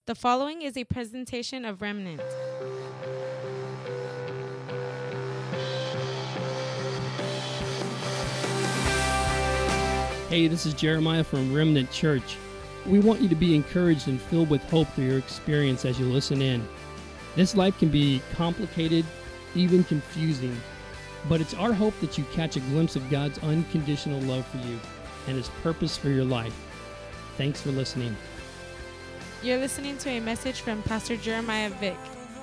The following is a presentation of Remnant. Hey, this is Jeremiah from Remnant Church. We want you to be encouraged and filled with hope through your experience as you listen in. This life can be complicated, even confusing, but it's our hope that you catch a glimpse of God's unconditional love for you and His purpose for your life. Thanks for listening. You're listening to a message from Pastor Jeremiah Vick.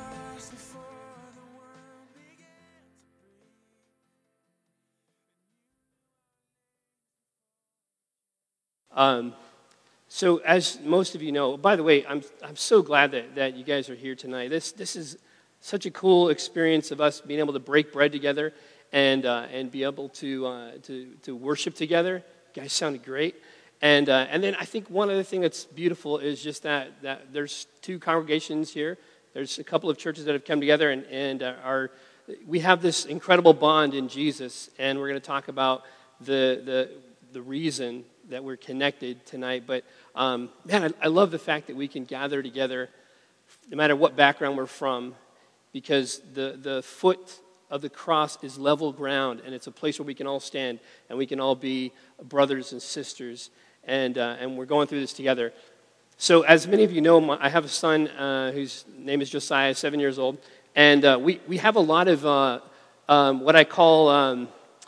So as most of you know, by the way, I'm so glad that you guys are here tonight. This is such a cool experience of us being able to break bread together and be able to worship together. You guys sounded great. And then I think one other thing that's beautiful is just that there's two congregations here. There's a couple of churches that have come together and we have this incredible bond in Jesus, and we're going to talk about the reason that we're connected tonight. But man, I love the fact that we can gather together no matter what background we're from, because the foot of the cross is level ground, and it's a place where we can all stand and we can all be brothers and sisters, and we're going through this together. So as many of you know, I have a son whose name is Josiah, 7 years old, and we have a lot of what I call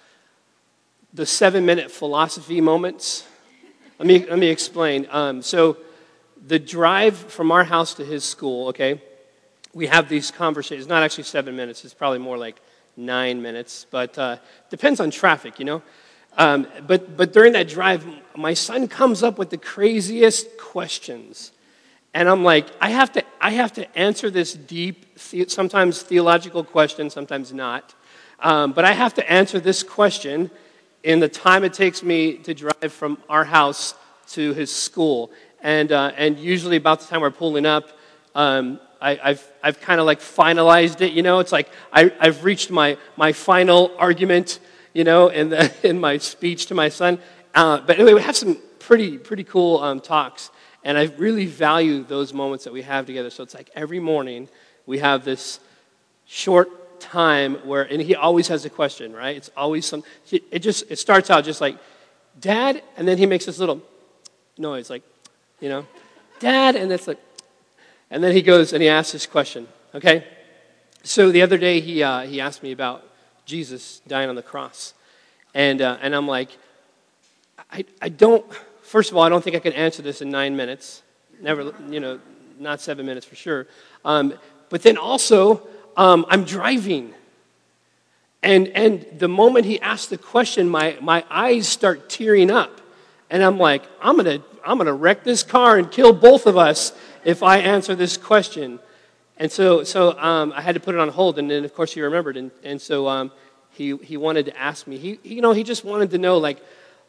the 7-minute philosophy moments. Let me explain. So the drive from our house to his school, okay, we have these conversations. It's not actually 7 minutes. It's probably more like 9 minutes, but depends on traffic, you know. But during that drive, my son comes up with the craziest questions, and I'm like, I have to answer this deep, sometimes theological question, sometimes not, but I have to answer this question in the time it takes me to drive from our house to his school, and usually about the time we're pulling up, I've kind of like finalized it, you know. It's like I've reached my final argument, you know, in my speech to my son. But anyway, we have some pretty cool talks, and I really value those moments that we have together. So it's like every morning we have this short time and he always has a question, right? It's always it starts out just like, Dad, and then he makes this little noise like, you know, Dad, and it's like, and then he goes and he asks this question, okay? So the other day he asked me about Jesus dying on the cross, and I'm like, I don't, first of all, I don't think I can answer this in 9 minutes, never, you know, not 7 minutes for sure, but then also, I'm driving, and the moment he asked the question, my eyes start tearing up, and I'm like, I'm gonna wreck this car and kill both of us if I answer this question, and so I had to put it on hold, and then of course he remembered, and so he wanted to ask me, he just wanted to know like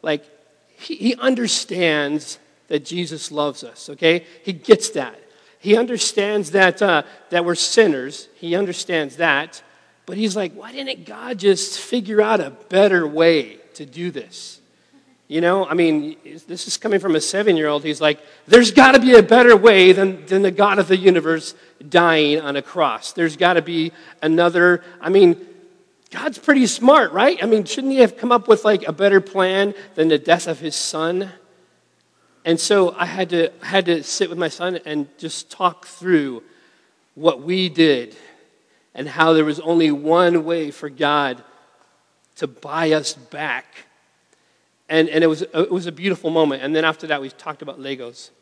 he understands that Jesus loves us, okay? He gets that. He understands that we're sinners. He understands that. But he's like, why didn't God just figure out a better way to do this? You know, I mean, this is coming from a 7-year-old. He's like, there's got to be a better way than the God of the universe dying on a cross. There's got to be another, I mean, God's pretty smart, right? I mean, shouldn't he have come up with like a better plan than the death of his son? And so I had to sit with my son and just talk through what we did and how there was only one way for God to buy us back. And it was a beautiful moment. And then after that, we talked about Legos.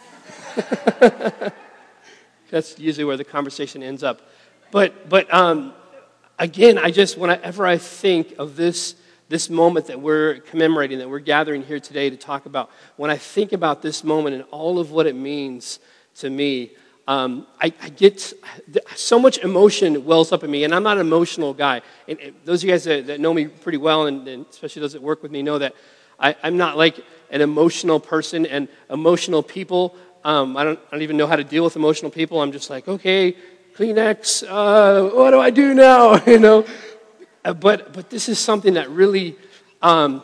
That's usually where the conversation ends up. But again, whenever I think of this moment that we're commemorating, that we're gathering here today to talk about, when I think about this moment and all of what it means to me, I get so much emotion wells up in me, and I'm not an emotional guy. And those of you guys that know me pretty well, and especially those that work with me, know that I'm not like an emotional person, and emotional people, I don't even know how to deal with emotional people. I'm just like, okay, Kleenex, what do I do now, you know? But this is something that really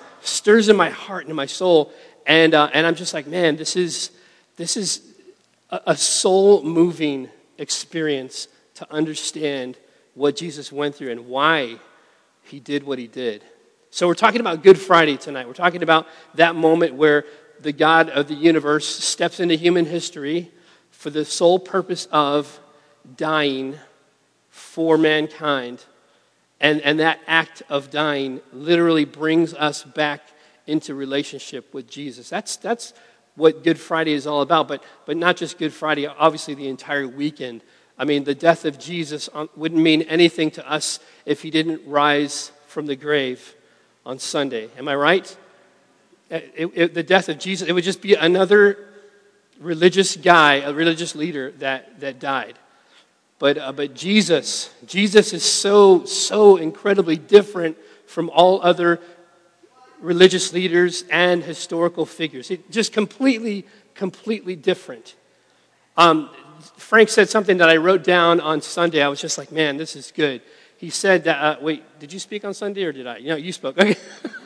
stirs in my heart and in my soul, and I'm just like, man, this is a soul-moving experience to understand what Jesus went through and why he did what he did. So we're talking about Good Friday tonight. We're talking about that moment where the God of the universe steps into human history for the sole purpose of dying for mankind. And that act of dying literally brings us back into relationship with Jesus. That's what Good Friday is all about, but not just Good Friday, obviously the entire weekend. I mean, the death of Jesus wouldn't mean anything to us if he didn't rise from the grave on Sunday. Am I right? The death of Jesus, it would just be another religious guy, a religious leader that died. But Jesus is so incredibly different from all other religious leaders and historical figures. Just completely different. Frank said something that I wrote down on Sunday. I was just like, man, this is good. He said that, wait, did you speak on Sunday or did I? No, you spoke. Okay.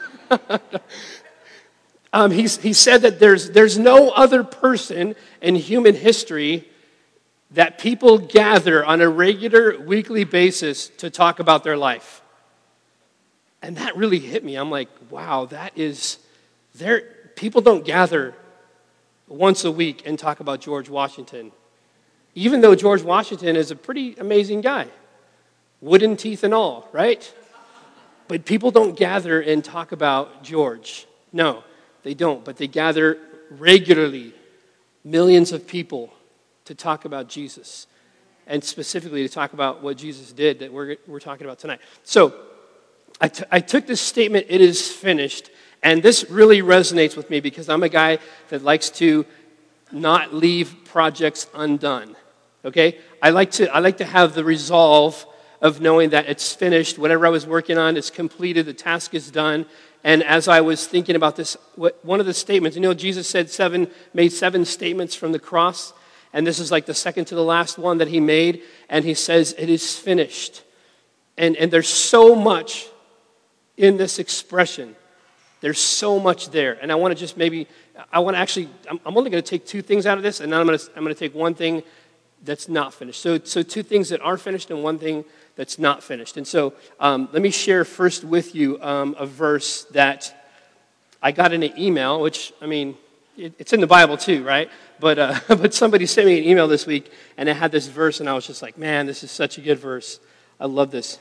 He said that there's no other person in human history that people gather on a regular weekly basis to talk about their life. And that really hit me. I'm like, wow, people don't gather once a week and talk about George Washington. Even though George Washington is a pretty amazing guy. Wooden teeth and all, right? But people don't gather and talk about George. No, they don't. But they gather regularly, millions of people, to talk about Jesus, and specifically to talk about what Jesus did that we're talking about tonight. So I took this statement, "It is finished," and this really resonates with me because I'm a guy that likes to not leave projects undone. Okay, I like to have the resolve of knowing that it's finished. Whatever I was working on, it's completed. The task is done. And as I was thinking about this, one of the statements, Jesus made 7 statements from the cross. And this is like the second to the last one that he made. And he says, "It is finished." And there's so much in this expression. There's so much there. And I want to just I'm only going to take 2 things out of this. And then I'm going to take one thing that's not finished. So 2 things that are finished and one thing that's not finished. And so let me share first with you a verse that I got in an email, which, I mean, it's in the Bible too, right? But somebody sent me an email this week, and it had this verse, and I was just like, man, this is such a good verse. I love this.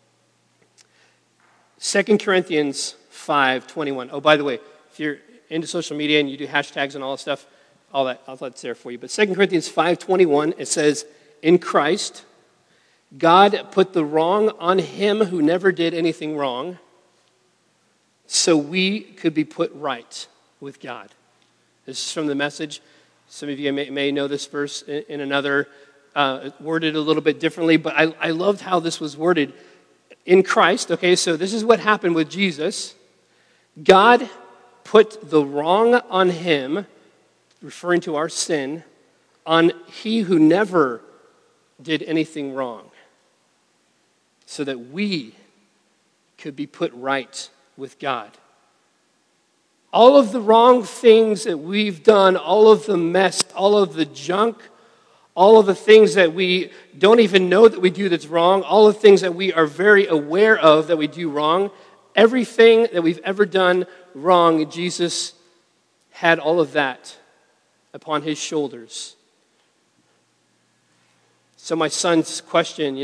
2 Corinthians 5:21. Oh, by the way, if you're into social media and you do hashtags and all that stuff, all that's there for you. But 2 Corinthians 5:21, it says, "In Christ, God put the wrong on him who never did anything wrong, so we could be put right with God." This is from the Message. Some of you may know this verse in another, worded a little bit differently, but I loved how this was worded. In Christ, okay, so this is what happened with Jesus. God put the wrong on him, referring to our sin, on he who never did anything wrong, so that we could be put right with God. All of the wrong things that we've done, all of the mess, all of the junk, all of the things that we don't even know that we do that's wrong, all the things that we are very aware of that we do wrong, everything that we've ever done wrong, Jesus had all of that upon his shoulders. So my son's question,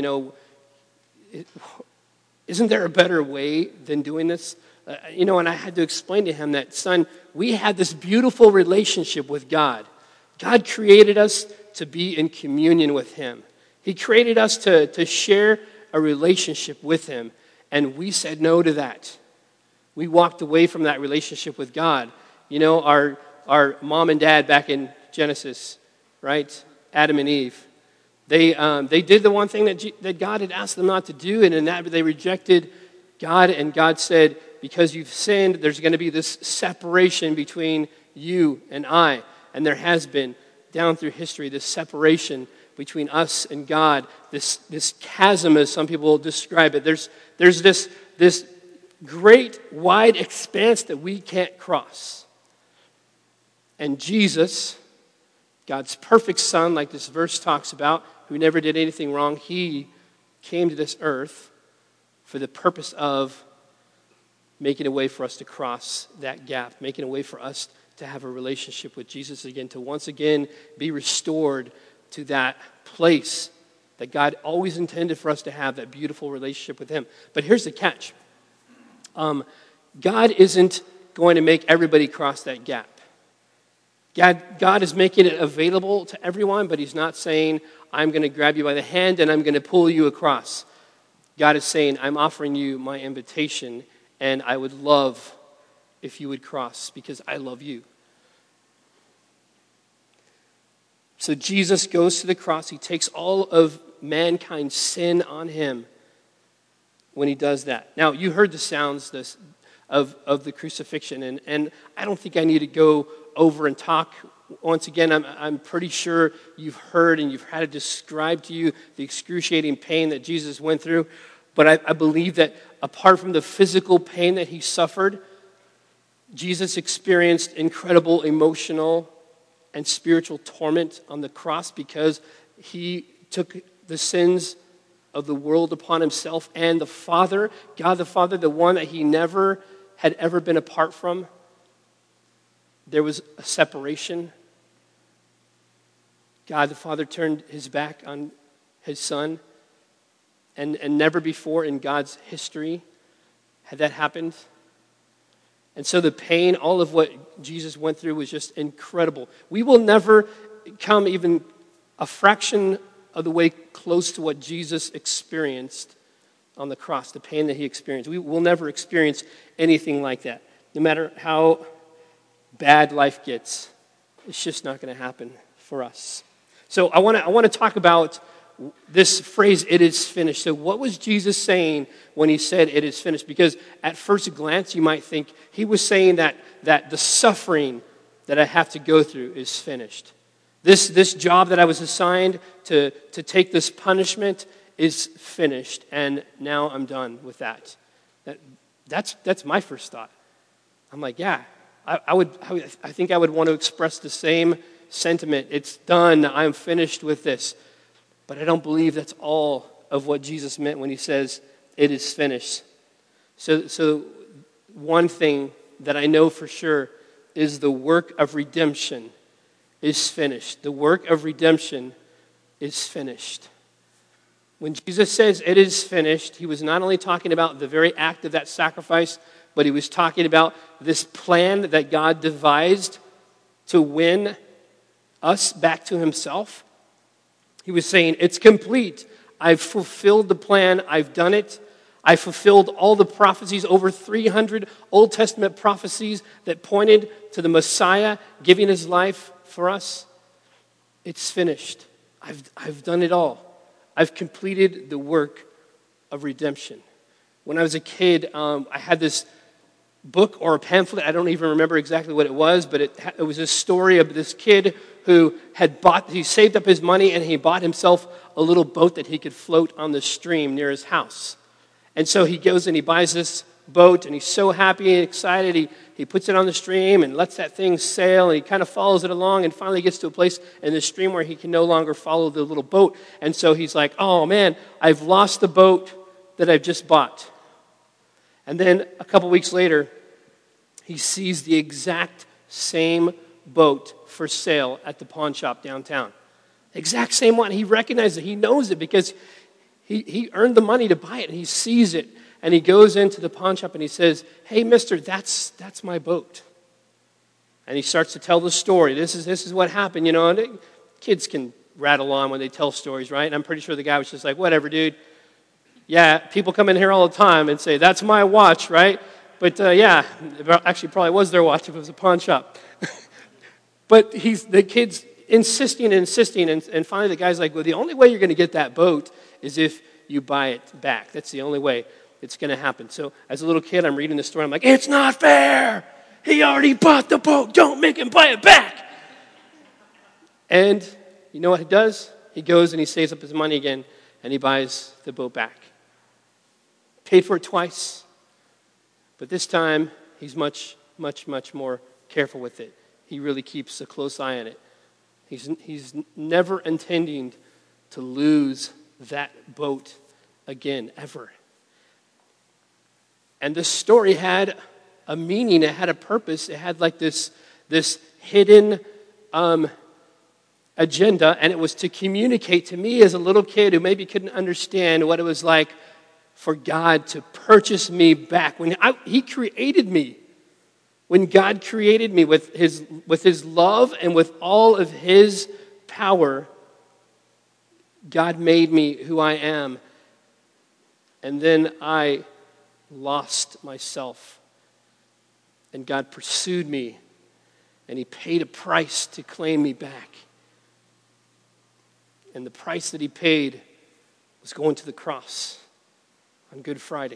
isn't there a better way than doing this? And I had to explain to him that, son, we had this beautiful relationship with God. God created us to be in communion with him. He created us to share a relationship with him, and we said no to that. We walked away from that relationship with God. Our mom and dad back in Genesis, right? Adam and Eve. They did the one thing that God had asked them not to do, and in that they rejected God, and God said, because you've sinned, there's going to be this separation between you and I. And there has been, down through history, this separation between us and God, this chasm, as some people describe it. There's this great, wide expanse that we can't cross. And Jesus God's perfect Son, like this verse talks about, who never did anything wrong, he came to this earth for the purpose of making a way for us to cross that gap, making a way for us to have a relationship with Jesus again, to once again be restored to that place that God always intended for us to have, that beautiful relationship with him. But here's the catch. God isn't going to make everybody cross that gap. God is making it available to everyone, but he's not saying, I'm going to grab you by the hand and I'm going to pull you across. God is saying, I'm offering you my invitation, and I would love if you would cross because I love you. So Jesus goes to the cross. He takes all of mankind's sin on him when he does that. Now, you heard the sounds of the crucifixion, and I don't think I need to go over and talk. Once again, I'm pretty sure you've heard and you've had it described to you the excruciating pain that Jesus went through. But I believe that apart from the physical pain that he suffered, Jesus experienced incredible emotional and spiritual torment on the cross because he took the sins of the world upon himself, and the Father, God the Father, the one that he never had ever been apart from, there was a separation. God the Father turned his back on his Son, and never before in God's history had that happened. And so the pain, all of what Jesus went through was just incredible. We will never come even a fraction of the way close to what Jesus experienced on the cross, the pain that he experienced. We will never experience anything like that. No matter how bad life gets, it's just not going to happen for us. So I want to talk about this phrase, it is finished. So what was Jesus saying when he said it is finished? Because at first glance you might think he was saying that the suffering that I have to go through is finished. This job that I was assigned to take this punishment is finished, and now I'm done with that. That's my first thought. I'm like, yeah, I think I would want to express the same sentiment. It's done. I'm finished with this. But I don't believe that's all of what Jesus meant when he says it is finished. So one thing that I know for sure is the work of redemption is finished. The work of redemption is finished. When Jesus says it is finished, he was not only talking about the very act of that sacrifice, but he was talking about this plan that God devised to win us back to himself. He was saying, it's complete. I've fulfilled the plan. I've done it. I fulfilled all the prophecies, over 300 Old Testament prophecies that pointed to the Messiah giving his life for us. It's finished. I've done it all. I've completed the work of redemption. When I was a kid, I had this book or a pamphlet. I don't even remember exactly what it was, but it was a story of this kid who he saved up his money and he bought himself a little boat that he could float on the stream near his house. And so he goes and he buys this boat and he's so happy and excited. He puts it on the stream and lets that thing sail, and he kind of follows it along and finally gets to a place in the stream where he can no longer follow the little boat. And so he's like, oh man, I've lost the boat that I've just bought. And then a couple weeks later, he sees the exact same boat for sale at the pawn shop downtown. Exact same one. He recognizes it. He knows it because he earned the money to buy it, and he sees it. And he goes into the pawn shop and he says, hey, mister, that's my boat. And he starts to tell the story. This is what happened, And kids can rattle on when they tell stories, right? And I'm pretty sure the guy was just like, whatever, dude. Yeah, people come in here all the time and say, that's my watch, right? But yeah, actually probably was their watch if it was a pawn shop. But the kid's insisting, and finally the guy's like, well, the only way you're going to get that boat is if you buy it back. That's the only way it's going to happen. So as a little kid, I'm reading the story. I'm like, it's not fair. He already bought the boat. Don't make him buy it back. And you know what he does? He goes and he saves up his money again, and he buys the boat back. Paid for it twice. But this time, he's much, much, much more careful with it. He really keeps a close eye on it. He's never intending to lose that boat again, ever. And this story had a meaning. It had a purpose. It had like this hidden agenda, and it was to communicate to me as a little kid who maybe couldn't understand what it was like for God to purchase me back. When He created me, when God created me with His love and with all of His power, God made me who I am. And then I lost myself. And God pursued me. And He paid a price to claim me back. And the price that He paid was going to the cross on Good Friday.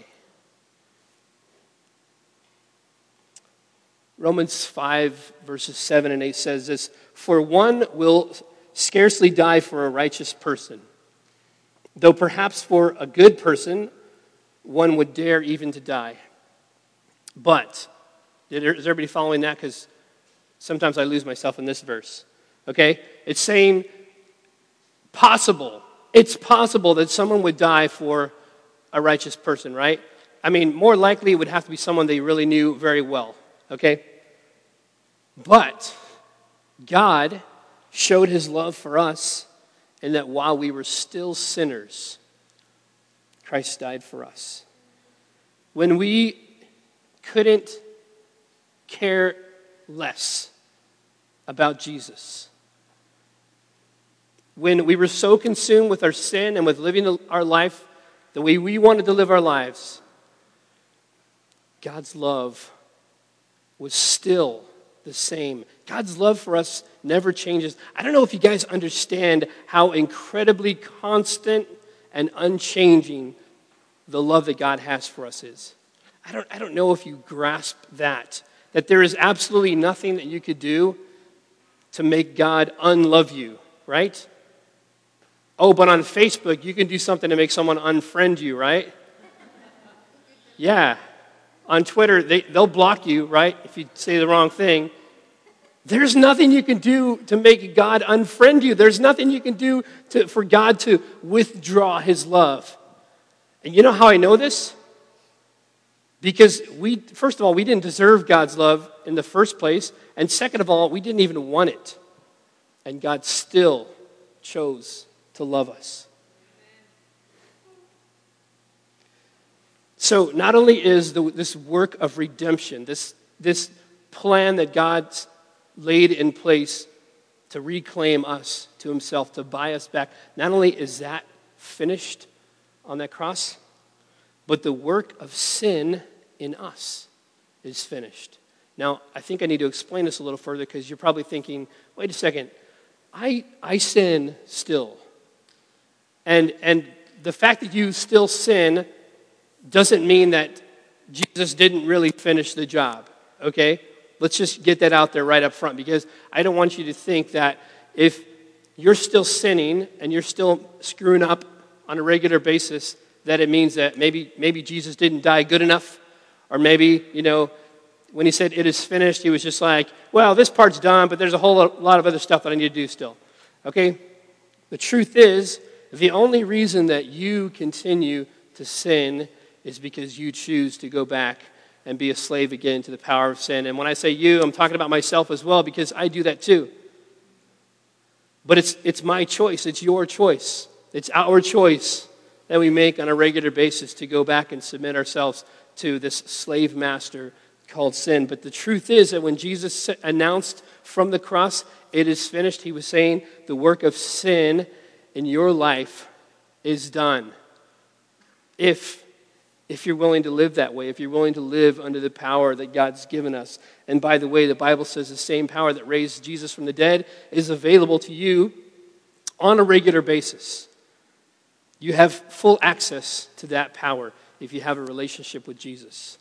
Romans 5, verses 7 and 8 says this, "For one will scarcely die for a righteous person, though perhaps for a good person one would dare even to die. But," is everybody following that? Because sometimes I lose myself in this verse. Okay? It's saying possible. It's possible that someone would die for a righteous person, right? I mean, more likely it would have to be someone they really knew very well. Okay? But God showed His love for us in that while we were still sinners, Christ died for us. When we couldn't care less about Jesus, when we were so consumed with our sin and with living our life the way we wanted to live our lives, God's love was still the same. God's love for us never changes. I don't know if you guys understand how incredibly constant and unchanging the love that God has for us is. I don't know if you grasp that there is absolutely nothing that you could do to make God unlove you, right? Oh, but on Facebook, you can do something to make someone unfriend you, right? Yeah. On Twitter, they'll block you, right, if you say the wrong thing. There's nothing you can do to make God unfriend you. There's nothing you can do for God to withdraw His love. And you know how I know this? Because first of all, we didn't deserve God's love in the first place. And second of all, we didn't even want it. And God still chose to love us. So not only is this work of redemption, this plan that God's laid in place to reclaim us to Himself, to buy us back, not only is that finished on that cross, but the work of sin in us is finished. Now, I think I need to explain this a little further because you're probably thinking, wait a second, I sin still. And the fact that you still sin doesn't mean that Jesus didn't really finish the job, okay? Let's just get that out there right up front, because I don't want you to think that if you're still sinning and you're still screwing up on a regular basis, that it means that maybe Jesus didn't die good enough, or maybe, when He said it is finished, He was just like, well, this part's done, but there's a whole lot of other stuff that I need to do still, okay? The truth is, the only reason that you continue to sin is because you choose to go back and be a slave again to the power of sin. And when I say you, I'm talking about myself as well, because I do that too. But it's my choice. It's your choice. It's our choice that we make on a regular basis to go back and submit ourselves to this slave master called sin. But the truth is that when Jesus announced from the cross, it is finished, He was saying the work of sin in your life is done. If you're willing to live that way, if you're willing to live under the power that God's given us. And by the way, the Bible says the same power that raised Jesus from the dead is available to you on a regular basis. You have full access to that power if you have a relationship with Jesus.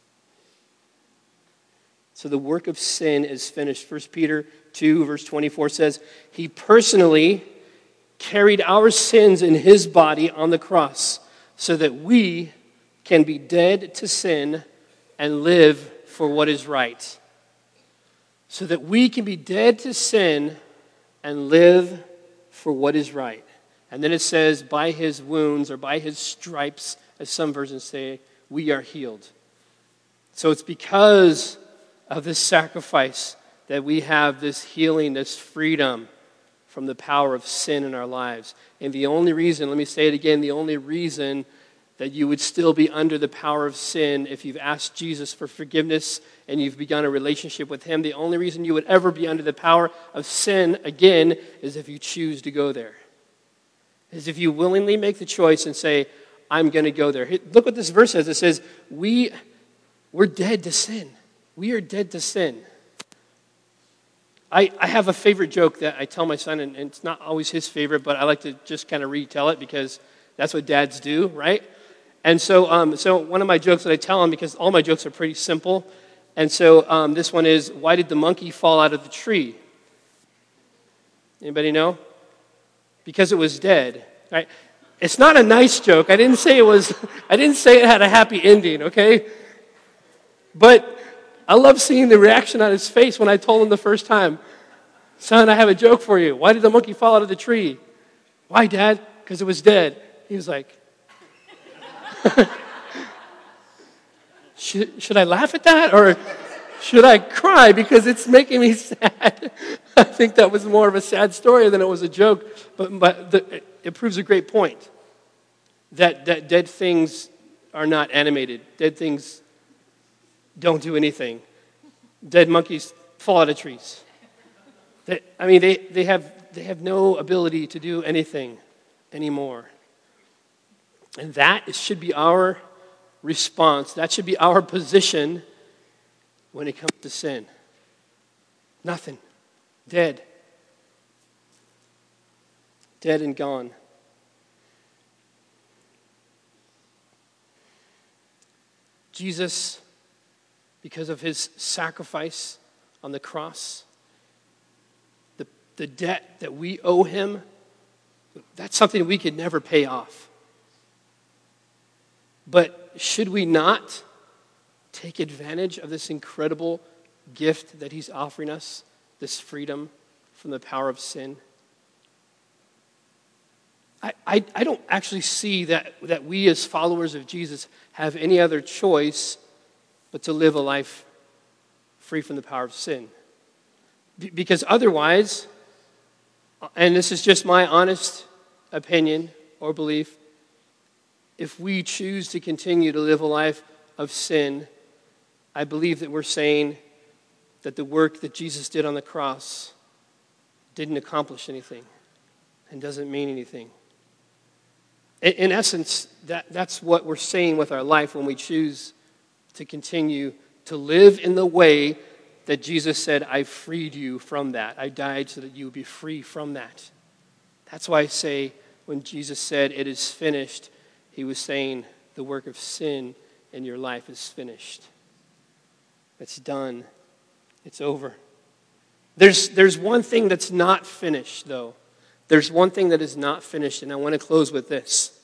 So the work of sin is finished. 1 Peter 2, verse 24 says, He personally carried our sins in His body on the cross so that we can be dead to sin and live for what is right. So that we can be dead to sin and live for what is right. And then it says, by his wounds or by his stripes, as some versions say, we are healed. So it's because of this sacrifice that we have this healing, this freedom from the power of sin in our lives. And the only reason, let me say it again, the only reason that you would still be under the power of sin if you've asked Jesus for forgiveness and you've begun a relationship with him, the only reason you would ever be under the power of sin again is if you choose to go there. Is if you willingly make the choice and say, I'm going to go there. Look what this verse says. It says, we're dead to sin. We are dead to sin. I have a favorite joke that I tell my son, and it's not always his favorite, but I like to just kind of retell it because that's what dads do, right? And so one of my jokes that I tell him, because all my jokes are pretty simple, and so this one is, why did the monkey fall out of the tree? Anybody know? Because it was dead, right? It's not a nice joke. I didn't say it had a happy ending, okay? But I love seeing the reaction on his face when I told him the first time, son, I have a joke for you. Why did the monkey fall out of the tree? Why, Dad? Because it was dead. He was like, should I laugh at that? Or should I cry because it's making me sad? I think that was more of a sad story than it was a joke. But it proves a great point. That dead things are not animated. Dead things don't do anything. Dead monkeys fall out of trees. They have no ability to do anything anymore. And that should be our response. That should be our position when it comes to sin. Nothing. Dead. Dead and gone. Jesus, because of his sacrifice on the cross, the debt that we owe him, that's something we could never pay off. But should we not take advantage of this incredible gift that he's offering us, this freedom from the power of sin? I don't actually see that we as followers of Jesus have any other choice but to live a life free from the power of sin. Because otherwise, and this is just my honest opinion or belief, if we choose to continue to live a life of sin, I believe that we're saying that the work that Jesus did on the cross didn't accomplish anything and doesn't mean anything. In essence, that's what we're saying with our life when we choose to continue to live in the way that Jesus said, I freed you from that. I died so that you would be free from that. That's why I say when Jesus said, it is finished, he was saying the work of sin in your life is finished. It's done. It's over. There's one thing that's not finished, though. There's one thing that is not finished, and I want to close with this.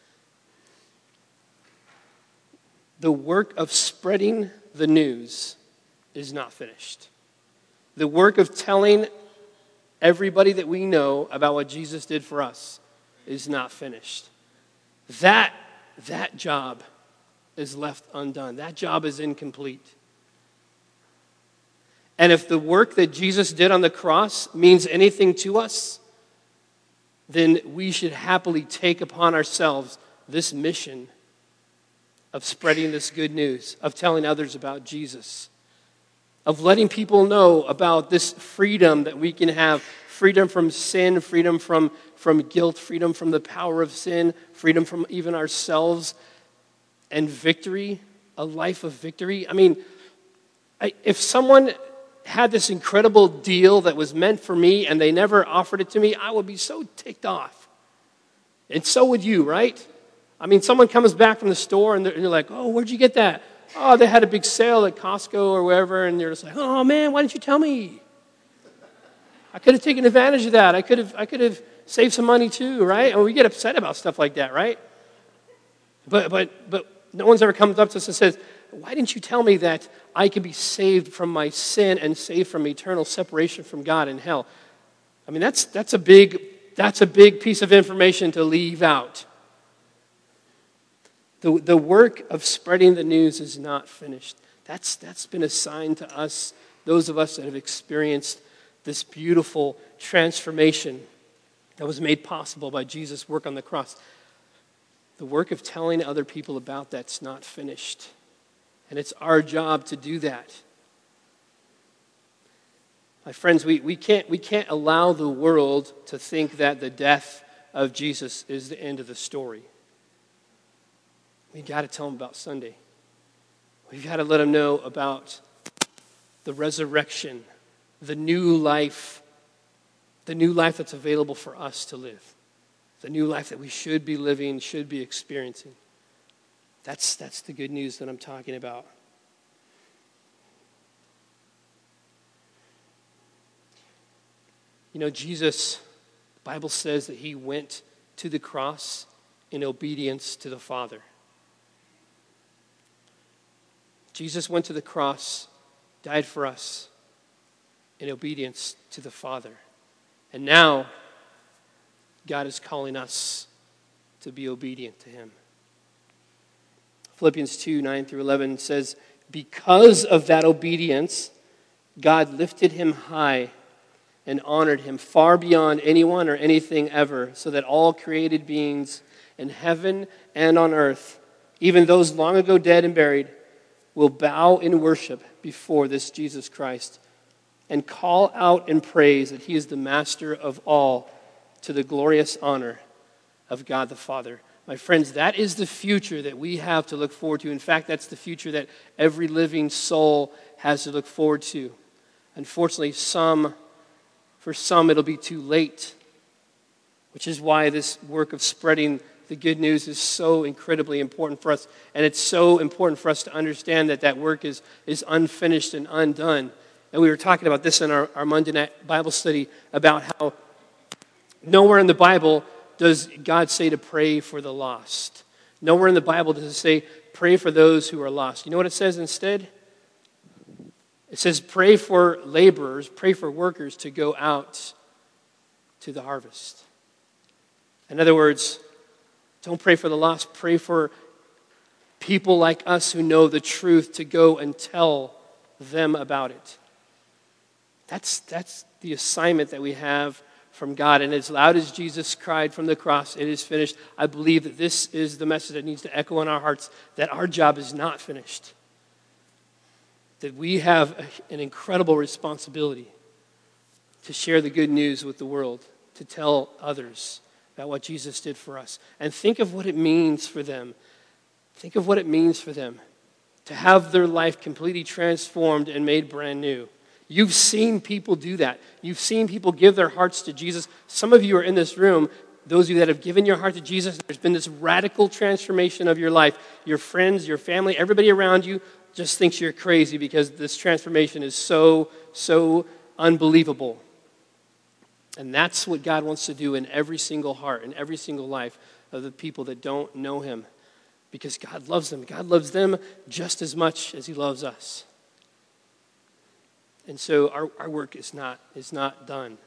The work of spreading the news is not finished. The work of telling everybody that we know about what Jesus did for us is not finished. That job is left undone. That job is incomplete. And if the work that Jesus did on the cross means anything to us, then we should happily take upon ourselves this mission of spreading this good news, of telling others about Jesus, of letting people know about this freedom that we can have, freedom from sin, freedom from guilt, freedom from the power of sin, freedom from even ourselves, and victory, a life of victory. I mean, if someone had this incredible deal that was meant for me and they never offered it to me, I would be so ticked off. And so would you, right? I mean, someone comes back from the store and they're like, oh, where'd you get that? Oh, they had a big sale at Costco or wherever, and you're just like, oh man, why didn't you tell me? I could have taken advantage of that. I could have saved some money too, right? And we get upset about stuff like that, right? But no one's ever come up to us and says, why didn't you tell me that I could be saved from my sin and saved from eternal separation from God in hell? I mean, that's a big piece of information to leave out. The work of spreading the news is not finished. That's been assigned to us, those of us that have experienced this beautiful transformation that was made possible by Jesus' work on the cross. The work of telling other people about that's not finished. And it's our job to do that. My friends, we can't allow the world to think that the death of Jesus is the end of the story. We've got to tell them about Sunday. We've got to let them know about the resurrection, the new life that's available for us to live, the new life that we should be living, should be experiencing. That's the good news that I'm talking about. You know, Jesus, the Bible says that he went to the cross in obedience to the Father. Jesus went to the cross, died for us in obedience to the Father. And now, God is calling us to be obedient to him. Philippians 2, 9 through 11 says, because of that obedience, God lifted him high and honored him far beyond anyone or anything ever, so that all created beings in heaven and on earth, even those long ago dead and buried, will bow in worship before this Jesus Christ and call out in praise that he is the master of all, to the glorious honor of God the Father. My friends, that is the future that we have to look forward to. In fact, that's the future that every living soul has to look forward to. Unfortunately, for some it'll be too late, which is why this work of spreading the good news is so incredibly important for us. And it's so important for us to understand that work is unfinished and undone. And we were talking about this in our Monday night Bible study, about how nowhere in the Bible does God say to pray for the lost. Nowhere in the Bible does it say, pray for those who are lost. You know what it says instead? It says, pray for laborers, pray for workers to go out to the harvest. In other words, don't pray for the lost, pray for people like us who know the truth to go and tell them about it. That's the assignment that we have from God. And as loud as Jesus cried from the cross, it is finished, I believe that this is the message that needs to echo in our hearts, that our job is not finished. That we have an incredible responsibility to share the good news with the world, to tell others about what Jesus did for us. And think of what it means for them. Think of what it means for them to have their life completely transformed and made brand new. You've seen people do that. You've seen people give their hearts to Jesus. Some of you are in this room, those of you that have given your heart to Jesus, there's been this radical transformation of your life. Your friends, your family, everybody around you just thinks you're crazy because this transformation is so unbelievable. And that's what God wants to do in every single heart, in every single life of the people that don't know him. Because God loves them. God loves them just as much as he loves us. And so our work is not done.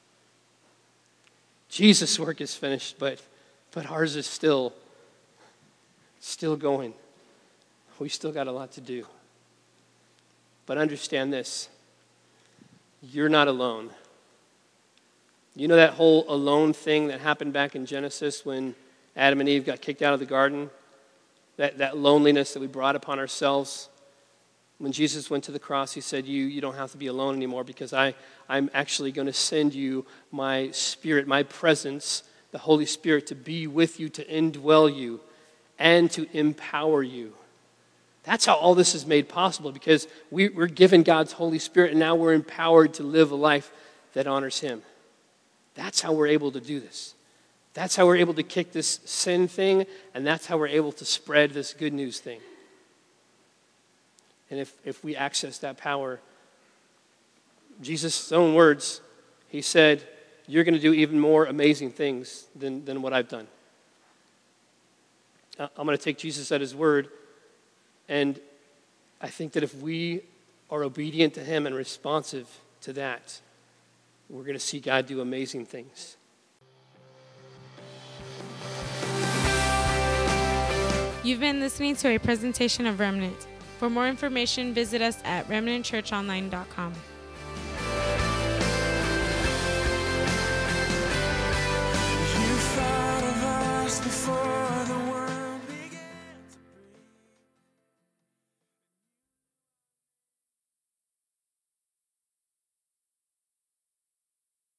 Jesus' work is finished, but ours is still going. We still got a lot to do. But understand this. You're not alone. You know that whole alone thing that happened back in Genesis when Adam and Eve got kicked out of the garden? That loneliness that we brought upon ourselves. When Jesus went to the cross, he said, you don't have to be alone anymore because I'm actually going to send you my Spirit, my presence, the Holy Spirit, to be with you, to indwell you, and to empower you. That's how all this is made possible, because we're given God's Holy Spirit, and now we're empowered to live a life that honors him. That's how we're able to do this. That's how we're able to kick this sin thing, and that's how we're able to spread this good news thing. And if we access that power, Jesus' own words, he said, you're going to do even more amazing things than what I've done. I'm going to take Jesus at his word, and I think that if we are obedient to him and responsive to that, We're going to see God do amazing things. You've been listening to a presentation of Remnant. For more information, visit us at remnantchurchonline.com.